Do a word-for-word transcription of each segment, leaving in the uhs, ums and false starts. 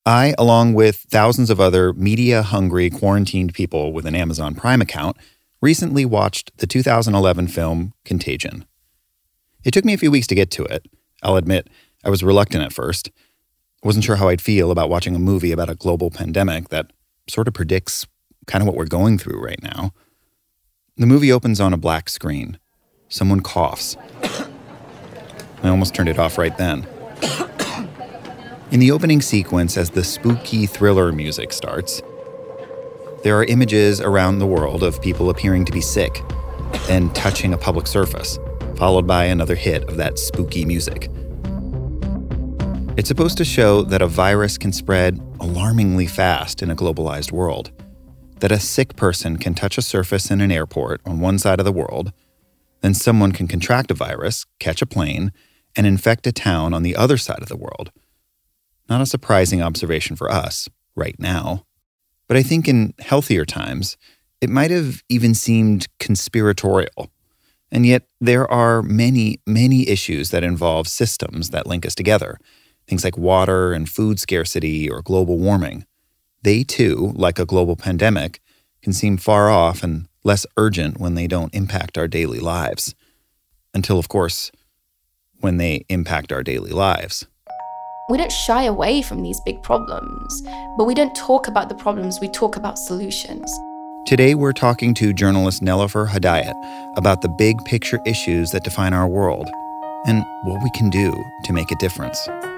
I, along with thousands of other media-hungry quarantined people with an Amazon Prime account, recently watched the two thousand eleven film Contagion. It took me a few weeks to get to it. I'll admit, I was reluctant at first. I wasn't sure how I'd feel about watching a movie about a global pandemic that sort of predicts kind of what we're going through right now. The movie opens on a black screen. Someone coughs. I almost turned it off right then. In the opening sequence, as the spooky thriller music starts, there are images around the world of people appearing to be sick and touching a public surface, followed by another hit of that spooky music. It's supposed to show that a virus can spread alarmingly fast in a globalized world, that a sick person can touch a surface in an airport on one side of the world, then someone can contract a virus, catch a plane, and infect a town on the other side of the world. Not a surprising observation for us, right now. But I think in healthier times, it might have even seemed conspiratorial. And yet there are many, many issues that involve systems that link us together. Things like water and food scarcity or global warming. They too, like a global pandemic, can seem far off and less urgent when they don't impact our daily lives. Until, of course, when they impact our daily lives. We don't shy away from these big problems, but we don't talk about the problems, we talk about solutions. Today we're talking to journalist Nelofer Hedayat about the big picture issues that define our world and what we can do to make a difference.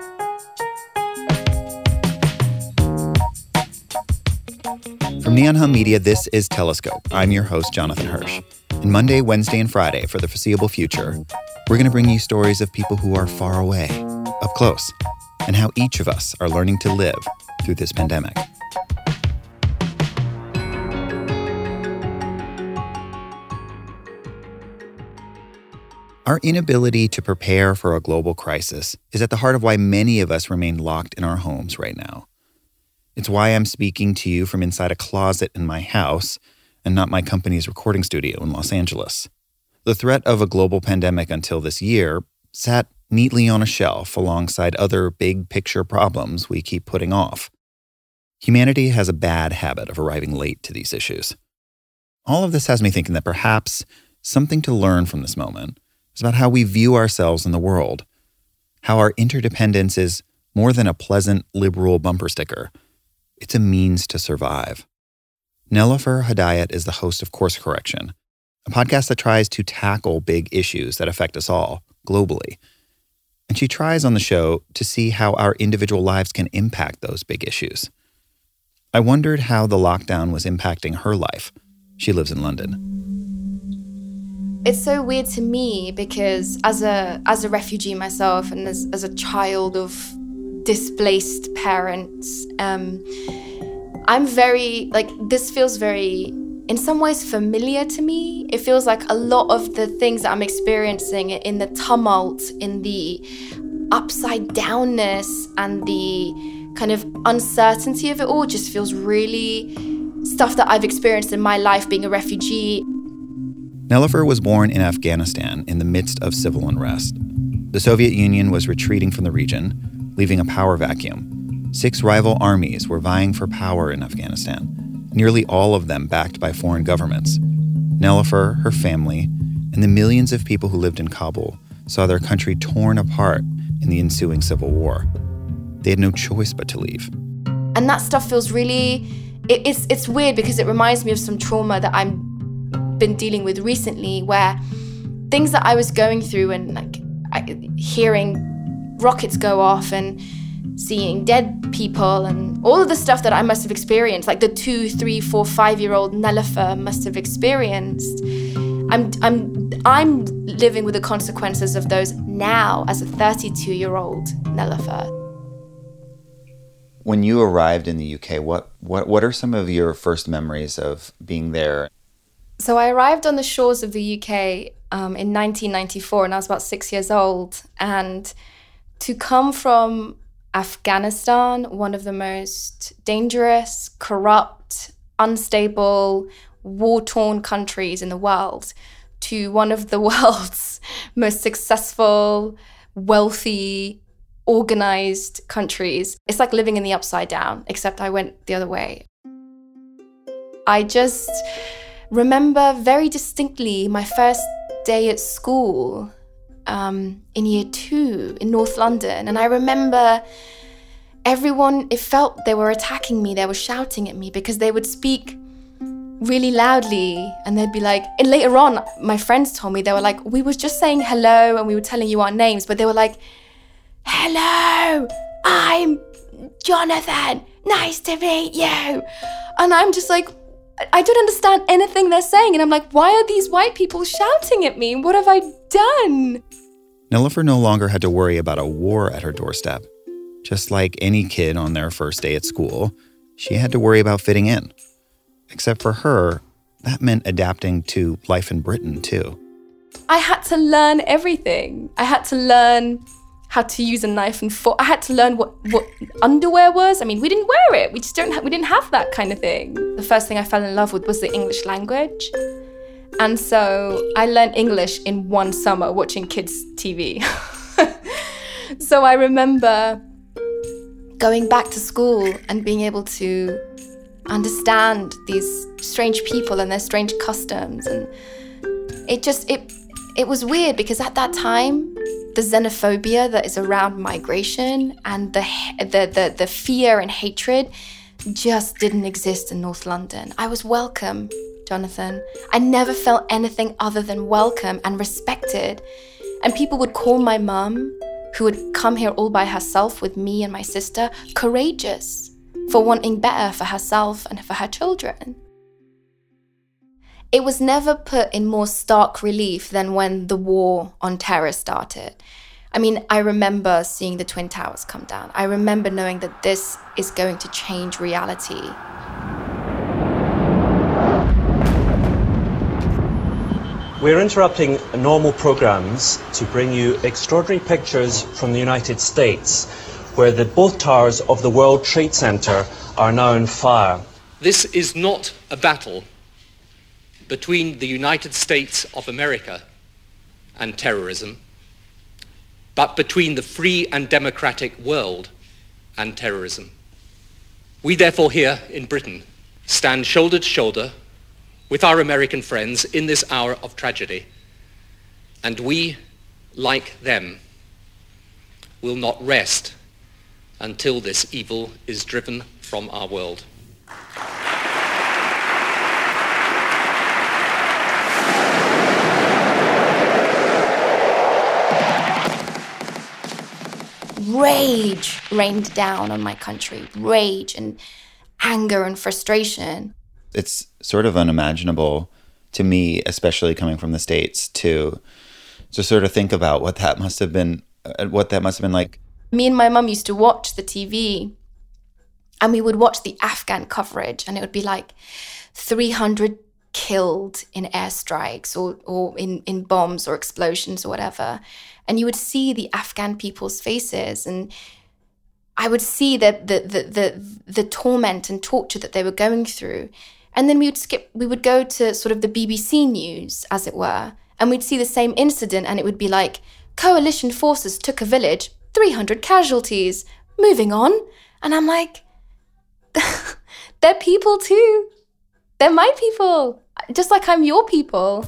From Neon Hum Media, this is Telescope. I'm your host, Jonathan Hirsch. And Monday, Wednesday, and Friday for the foreseeable future, we're going to bring you stories of people who are far away, up close, and how each of us are learning to live through this pandemic. Our inability to prepare for a global crisis is at the heart of why many of us remain locked in our homes right now. It's why I'm speaking to you from inside a closet in my house and not my company's recording studio in Los Angeles. The threat of a global pandemic until this year sat neatly on a shelf alongside other big picture problems we keep putting off. Humanity has a bad habit of arriving late to these issues. All of this has me thinking that perhaps something to learn from this moment is about how we view ourselves in the world, how our interdependence is more than a pleasant liberal bumper sticker. It's a means to survive. Nelofer Hedayat is the host of Course Correction, a podcast that tries to tackle big issues that affect us all, globally. And she tries on the show to see how our individual lives can impact those big issues. I wondered how the lockdown was impacting her life. She lives in London. It's so weird to me because as a as a refugee myself and as, as a child of displaced parents, um, I'm very, like, this feels very, in some ways, familiar to me. It feels like a lot of the things that I'm experiencing in the tumult, in the upside downness and the kind of uncertainty of it all just feels really stuff that I've experienced in my life being a refugee. Nelofer was born in Afghanistan in the midst of civil unrest. The Soviet Union was retreating from the region, leaving a power vacuum. Six rival armies were vying for power in Afghanistan, nearly all of them backed by foreign governments. Nelofer, her family, and the millions of people who lived in Kabul saw their country torn apart in the ensuing civil war. They had no choice but to leave. And that stuff feels really, it, it's it's weird because it reminds me of some trauma that I've been dealing with recently, where things that I was going through and like I, hearing rockets go off and seeing dead people and all of the stuff that I must have experienced, like the two, three, four, five-year-old Nelofer must have experienced. I'm I'm I'm living with the consequences of those now as a thirty-two-year-old Nelofer. When you arrived in the U K, what, what what are some of your first memories of being there? So I arrived on the shores of the U K um, in nineteen ninety-four, and I was about six years old. And to come from Afghanistan, one of the most dangerous, corrupt, unstable, war-torn countries in the world, to one of the world's most successful, wealthy, organized countries. It's like living in the upside down, except I went the other way. I just remember very distinctly my first day at school um, in year two in North London. And I remember everyone, it felt they were attacking me. They were shouting at me because they would speak really loudly, and they'd be like, and later on, my friends told me, they were like, we were just saying hello and we were telling you our names, but they were like, hello, I'm Jonathan, nice to meet you. And I'm just like, I don't understand anything they're saying. And I'm like, why are these white people shouting at me? What have I done? Niloufar no longer had to worry about a war at her doorstep. Just like any kid on their first day at school, she had to worry about fitting in. Except for her, that meant adapting to life in Britain, too. I had to learn everything. I had to learn how to use a knife and fork. I had to learn what, what underwear was. I mean, we didn't wear it. We just don't. Ha- we didn't have that kind of thing. The first thing I fell in love with was the English language. And so I learned English in one summer watching kids' T V. So I remember going back to school and being able to understand these strange people and their strange customs. And it just, it it was weird because at that time, the xenophobia that is around migration and the the the, the fear and hatred just didn't exist in North London. I was welcome, Jonathan. I never felt anything other than welcome and respected. And people would call my mum, who would come here all by herself with me and my sister, courageous for wanting better for herself and for her children. It was never put in more stark relief than when the war on terror started. I mean, I remember seeing the Twin Towers come down. I remember knowing that this is going to change reality. We're interrupting normal programs to bring you extraordinary pictures from the United States, where the both towers of the World Trade Center are now on fire. This is not a battle between the United States of America and terrorism, but between the free and democratic world and terrorism. We therefore here in Britain stand shoulder to shoulder with our American friends in this hour of tragedy, and we, like them, will not rest until this evil is driven from our world. Rage rained down on my country. Rage and anger and frustration. It's sort of unimaginable to me, especially coming from the States, to to sort of think about what that must have been, what that must have been like. Me and my mum used to watch the T V, and we would watch the Afghan coverage, and it would be like three hundred killed in airstrikes or, or in, in bombs or explosions or whatever. And you would see the Afghan people's faces, and I would see the, the, the, the, the torment and torture that they were going through. And then we would skip, we would go to sort of the B B C News, as it were, and we'd see the same incident, and it would be like, coalition forces took a village, three hundred casualties, moving on. And I'm like, they're people too. They're my people, just like I'm your people.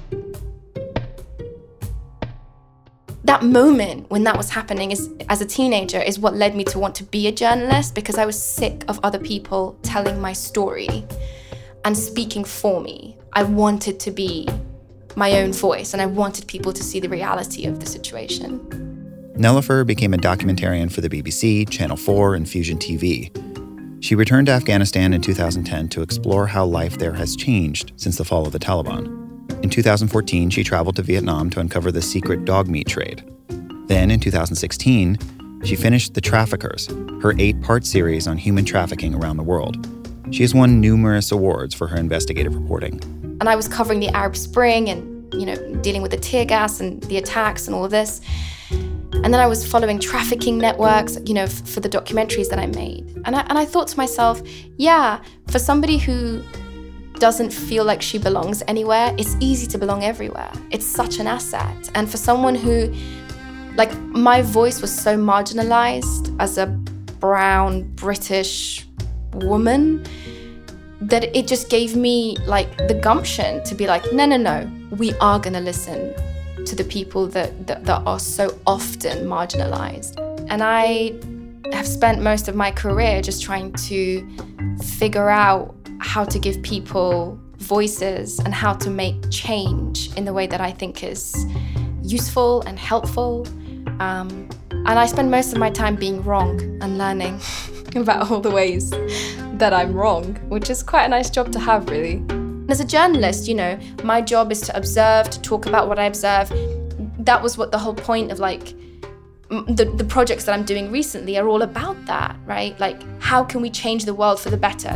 That moment when that was happening is, as a teenager, is what led me to want to be a journalist, because I was sick of other people telling my story and speaking for me. I wanted to be my own voice, and I wanted people to see the reality of the situation. Niloufar became a documentarian for the B B C, Channel four, and Fusion T V. She returned to Afghanistan in two thousand ten to explore how life there has changed since the fall of the Taliban. In two thousand fourteen, she traveled to Vietnam to uncover the secret dog meat trade. Then, in two thousand sixteen, she finished The Traffickers, her eight-part series on human trafficking around the world. She has won numerous awards for her investigative reporting. And I was covering the Arab Spring and, you know, dealing with the tear gas and the attacks and all of this. And then I was following trafficking networks, you know, f- for the documentaries that I made. And I, and I thought to myself, yeah, for somebody who doesn't feel like she belongs anywhere, it's easy to belong everywhere. It's such an asset. And for someone who Like, my voice was so marginalized as a brown British woman that it just gave me like the gumption to be like, no, no, no, we are gonna listen to the people that, that, that are so often marginalized. And I have spent most of my career just trying to figure out how to give people voices and how to make change in the way that I think is useful and helpful. Um, and I spend most of my time being wrong and learning about all the ways that I'm wrong, which is quite a nice job to have, really. As a journalist, you know, my job is to observe, to talk about what I observe. That was what the whole point of like the, the projects that I'm doing recently are all about that, right? Like, how can we change the world for the better?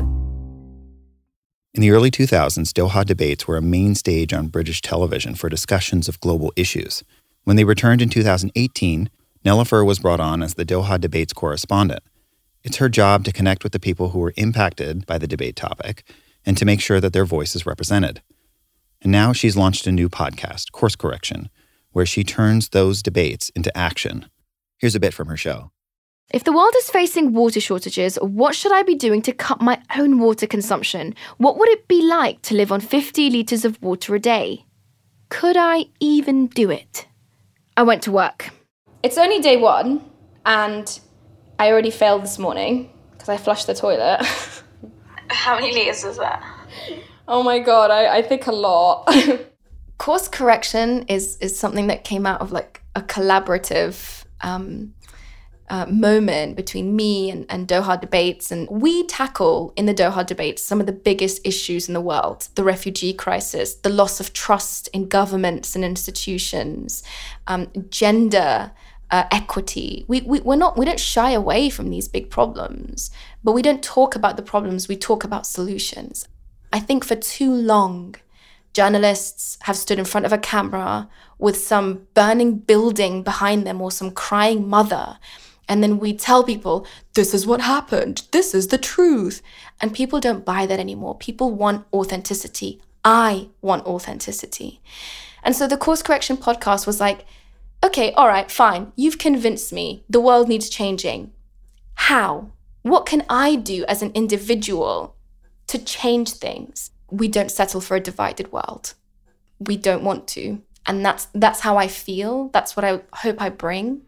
In the early two thousands, Doha debates were a main stage on British television for discussions of global issues. When they returned in two thousand eighteen, Nelofer was brought on as the Doha debates correspondent. It's her job to connect with the people who were impacted by the debate topic and to make sure that their voice is represented. And now she's launched a new podcast, Course Correction, where she turns those debates into action. Here's a bit from her show. If the world is facing water shortages, what should I be doing to cut my own water consumption? What would it be like to live on fifty litres of water a day? Could I even do it? I went to work. It's only day one, and I already failed this morning because I flushed the toilet. How many litres is that? Oh my God, I, I think a lot. Course correction is, is something that came out of like a collaborative um, uh, moment between me and, and Doha debates. And we tackle in the Doha debates some of the biggest issues in the world: the refugee crisis, the loss of trust in governments and institutions, um, gender uh, equity. We, we, we're not, we don't shy away from these big problems, but we don't talk about the problems, we talk about solutions. I think for too long, journalists have stood in front of a camera with some burning building behind them or some crying mother. And then we tell people, this is what happened. This is the truth. And people don't buy that anymore. People want authenticity. I want authenticity. And so the Course Correction podcast was like, okay, all right, fine. You've convinced me. The world needs changing. How? What can I do as an individual to change things? We don't settle for a divided world. We don't want to. And that's that's how I feel. That's what I hope I bring.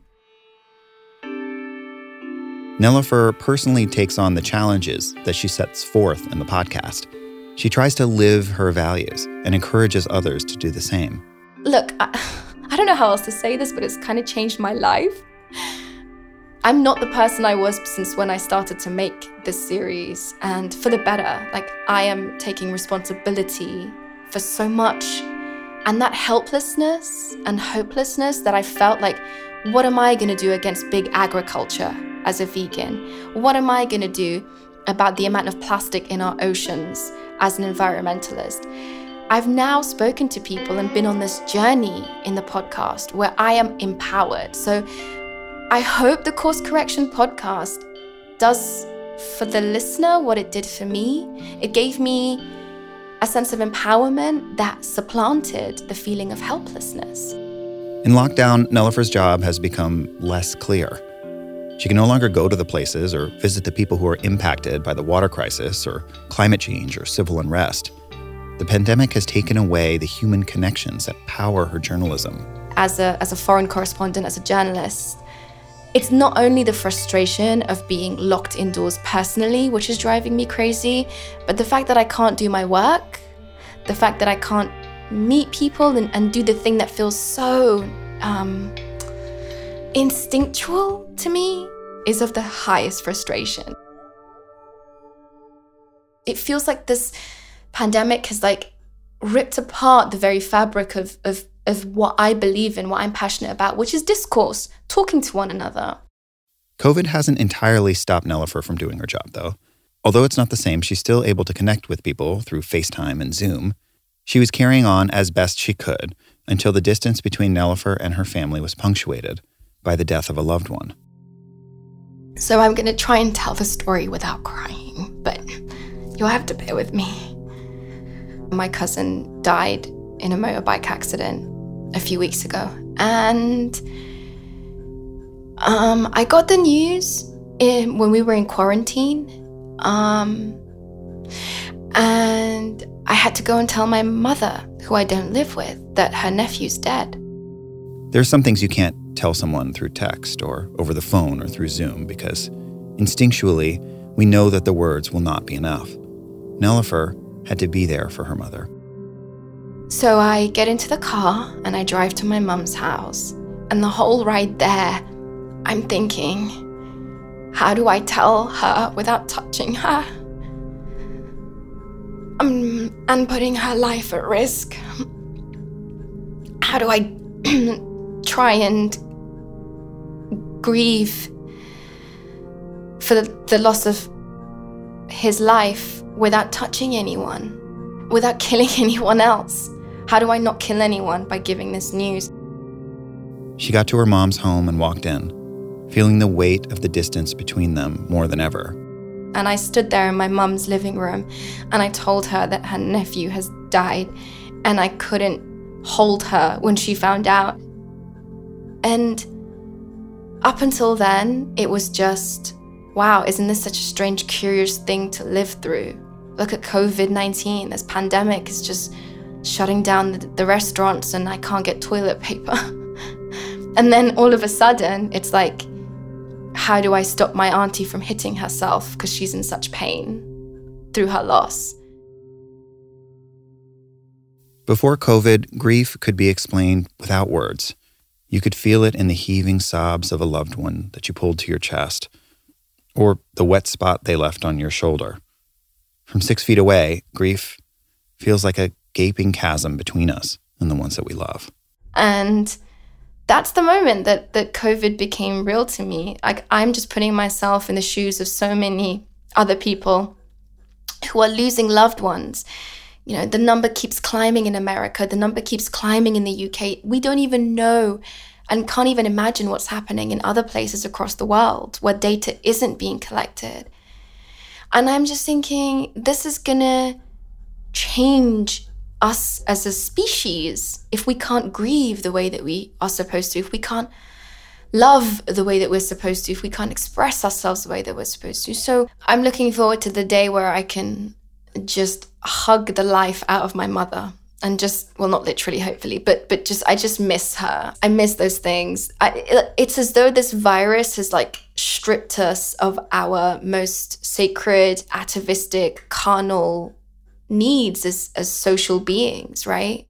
Nelofer personally takes on the challenges that she sets forth in the podcast. She tries to live her values and encourages others to do the same. Look, I, I don't know how else to say this, but it's kind of changed my life. I'm not the person I was since when I started to make this series, and for the better. Like, I am taking responsibility for so much. And that helplessness and hopelessness that I felt like, what am I going to do against big agriculture as a vegan? What am I going to do about the amount of plastic in our oceans as an environmentalist? I've now spoken to people and been on this journey in the podcast where I am empowered. So I hope the Course Correction podcast does for the listener what it did for me. It gave me a sense of empowerment that supplanted the feeling of helplessness. In lockdown, Nelofer's job has become less clear. She can no longer go to the places or visit the people who are impacted by the water crisis or climate change or civil unrest. The pandemic has taken away the human connections that power her journalism. As a, as a foreign correspondent, as a journalist, it's not only the frustration of being locked indoors personally, which is driving me crazy, but the fact that I can't do my work, the fact that I can't meet people and, and do the thing that feels so um, instinctual to me is of the highest frustration. It feels like this pandemic has like ripped apart the very fabric of, of of what I believe in, what I'm passionate about, which is discourse, talking to one another. COVID hasn't entirely stopped Nelofer from doing her job, though. Although it's not the same, she's still able to connect with people through FaceTime and Zoom. She was carrying on as best she could until the distance between Nelofer and her family was punctuated by the death of a loved one. So I'm going to try and tell the story without crying, but you'll have to bear with me. My cousin died in a motorbike accident a few weeks ago, and Um, I got the news in, when we were in quarantine. Um, and I had to go and tell my mother, who I don't live with, that her nephew's dead. There's some things you can't tell someone through text or over the phone or through Zoom because instinctually, we know that the words will not be enough. Nellifer had to be there for her mother. So I get into the car and I drive to my mum's house. And the whole ride there, I'm thinking, how do I tell her without touching her? Um, and putting her life at risk. How do I try and grieve for the, the loss of his life without touching anyone, without killing anyone else? How do I not kill anyone by giving this news? She got to her mom's home and walked in, feeling the weight of the distance between them more than ever. And I stood there in my mum's living room and I told her that her nephew has died and I couldn't hold her when she found out. And up until then, it was just, wow, isn't this such a strange, curious thing to live through? Look at covid nineteen, this pandemic is just shutting down the, the restaurants and I can't get toilet paper. And then all of a sudden, it's like, how do I stop my auntie from hitting herself because she's in such pain through her loss? Before COVID, grief could be explained without words. You could feel it in the heaving sobs of a loved one that you pulled to your chest, or the wet spot they left on your shoulder. From six feet away, grief feels like a gaping chasm between us and the ones that we love. And that's the moment that, that COVID became real to me. Like, I'm just putting myself in the shoes of so many other people who are losing loved ones. You know, the number keeps climbing in America. The number keeps climbing in the U K. We don't even know and can't even imagine what's happening in other places across the world where data isn't being collected. And I'm just thinking, this is gonna change us as a species if we can't grieve the way that we are supposed to, if we can't love the way that we're supposed to, if we can't express ourselves the way that we're supposed to. So I'm looking forward to the day where I can just hug the life out of my mother and just, well, not literally, hopefully, but but just, I just miss her. I miss those things. I, it's as though this virus has like stripped us of our most sacred, atavistic, carnal needs as, as social beings, right?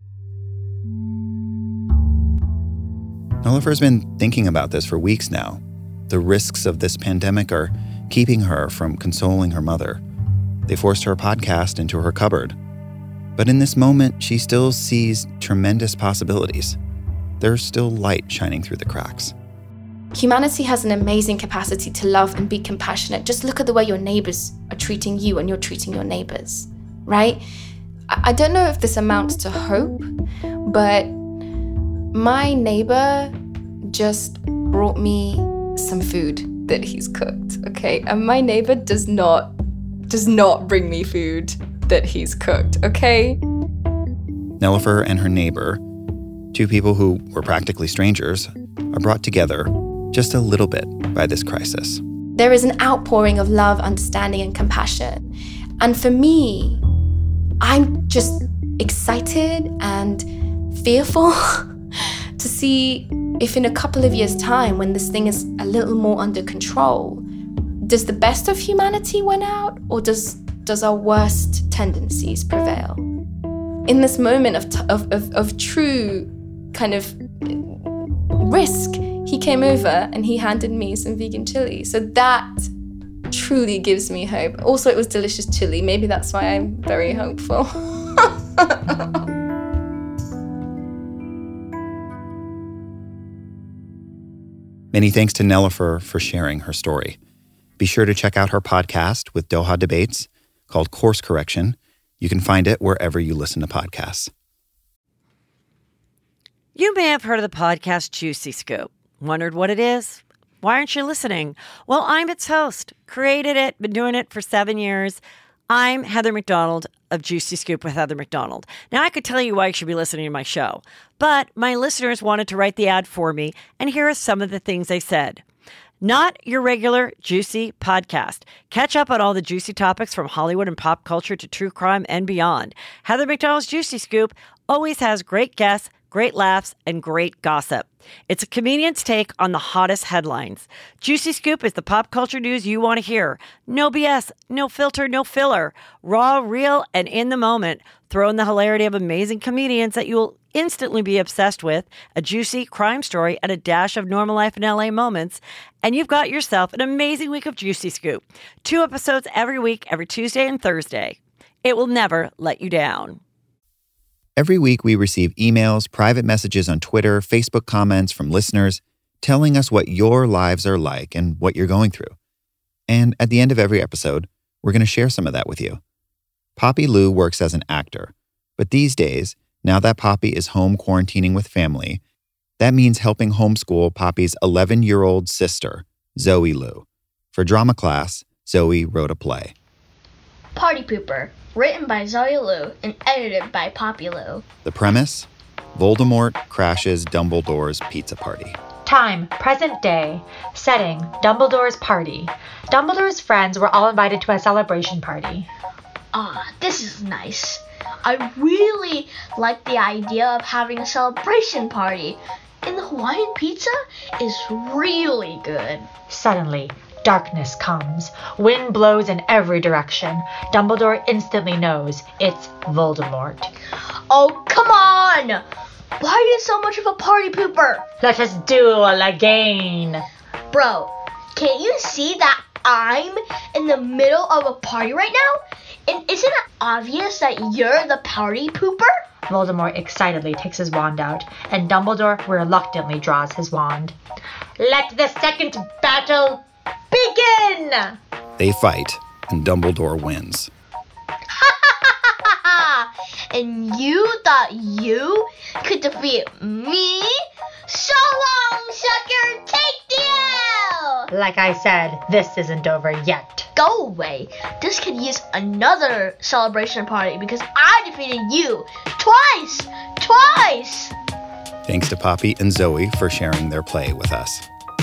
Nellifer's been thinking about this for weeks now. The risks of this pandemic are keeping her from consoling her mother. They forced her podcast into her cupboard. But in this moment, she still sees tremendous possibilities. There's still light shining through the cracks. Humanity has an amazing capacity to love and be compassionate. Just look at the way your neighbors are treating you and you're treating your neighbors. Right? I don't know if this amounts to hope, but my neighbor just brought me some food that he's cooked, okay? And my neighbor does not, does not bring me food that he's cooked, okay? Nellifer and her neighbor, two people who were practically strangers, are brought together just a little bit by this crisis. There is an outpouring of love, understanding, and compassion. And for me, I'm just excited and fearful to see if in a couple of years' time, when this thing is a little more under control, does the best of humanity win out, or does does our worst tendencies prevail? In this moment of, t- of, of, of true kind of risk, he came over and he handed me some vegan chili. So that truly gives me hope. Also, it was delicious chili. Maybe that's why I'm very hopeful. Many thanks to Nellifer for sharing her story. Be sure to check out her podcast with Doha Debates called Course Correction. You can find it wherever you listen to podcasts. You may have heard of the podcast Juicy Scoop. Wondered what it is? Why aren't you listening? Well, I'm its host. Created it, been doing it for seven years. I'm Heather McDonald of Juicy Scoop with Heather McDonald. Now, I could tell you why you should be listening to my show, but my listeners wanted to write the ad for me, and here are some of the things they said. Not your regular juicy podcast. Catch up on all the juicy topics from Hollywood and pop culture to true crime and beyond. Heather McDonald's Juicy Scoop always has great guests, great laughs, and great gossip. It's a comedian's take on the hottest headlines. Juicy Scoop is the pop culture news you want to hear. No B S, no filter, no filler. Raw, real, and in the moment. Throw in the hilarity of amazing comedians that you will instantly be obsessed with, a juicy crime story, and a dash of normal life in L A moments, and you've got yourself an amazing week of Juicy Scoop. Two episodes every week, every Tuesday and Thursday. It will never let you down. Every week we receive emails, private messages on Twitter, Facebook comments from listeners telling us what your lives are like and what you're going through. And at the end of every episode, we're going to share some of that with you. Poppy Lou works as an actor, but these days, now that Poppy is home quarantining with family, that means helping homeschool Poppy's eleven-year-old sister, Zoe Lou. For drama class, Zoe wrote a play. Party Pooper, written by Zoe Lou and edited by Poppy Lou. The premise? Voldemort crashes Dumbledore's pizza party. Time, present day. Setting, Dumbledore's party. Dumbledore's friends were all invited to a celebration party. Ah, this is nice. I really like the idea of having a celebration party. And the Hawaiian pizza is really good. Suddenly, darkness comes. Wind blows in every direction. Dumbledore instantly knows it's Voldemort. Oh, come on! Why are you so much of a party pooper? Let us duel again. Bro, can't you see that I'm in the middle of a party right now? And isn't it obvious that you're the party pooper? Voldemort excitedly takes his wand out, and Dumbledore reluctantly draws his wand. Let the second battle begin! They fight, and Dumbledore wins. And you thought you could defeat me? So long, sucker! Take the L! Like I said, this isn't over yet. Go away. This could use another celebration party because I defeated you twice! Twice! Thanks to Poppy and Zoe for sharing their play with us.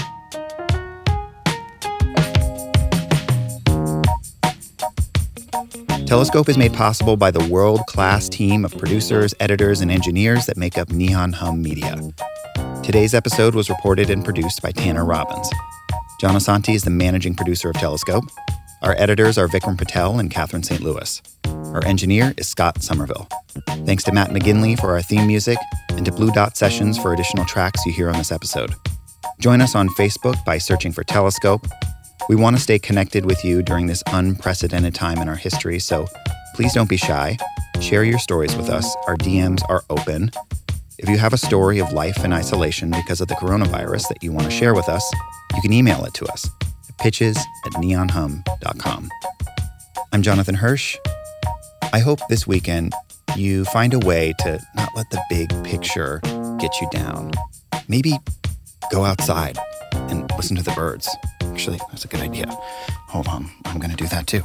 Telescope is made possible by the world-class team of producers, editors, and engineers that make up Neon Hum Media. Today's episode was reported and produced by Tanner Robbins. John Asante is the managing producer of Telescope. Our editors are Vikram Patel and Catherine Saint Louis. Our engineer is Scott Somerville. Thanks to Matt McGinley for our theme music and to Blue Dot Sessions for additional tracks you hear on this episode. Join us on Facebook by searching for Telescope. We want to stay connected with you during this unprecedented time in our history, so please don't be shy. Share your stories with us. Our D Ms are open. If you have a story of life in isolation because of the coronavirus that you want to share with us, you can email it to us at pitches at neon hum dot com. I'm Jonathan Hirsch. I hope this weekend you find a way to not let the big picture get you down. Maybe go outside and listen to the birds. Actually, that's a good idea. Hold on, I'm going to do that too.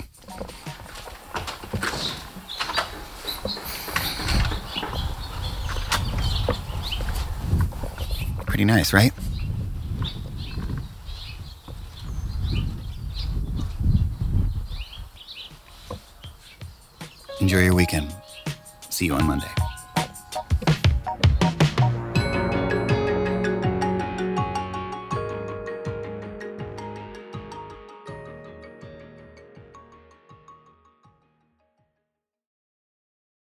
Pretty nice, right? Enjoy your weekend. See you on Monday.